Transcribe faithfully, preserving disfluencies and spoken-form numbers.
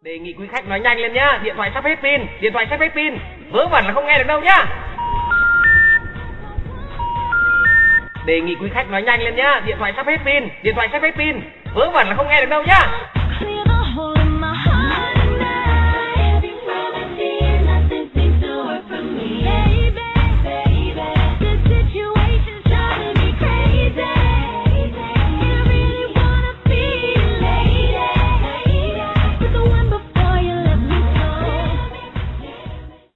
Đề nghị quý khách nói nhanh lên nhá, điện thoại sắp hết pin, điện thoại sắp hết pin, vớ vẩn là không nghe được đâu nhá. Đề nghị quý khách nói nhanh lên nhá, điện thoại sắp hết pin, điện thoại sắp hết pin, vớ vẩn là không nghe được đâu nhá.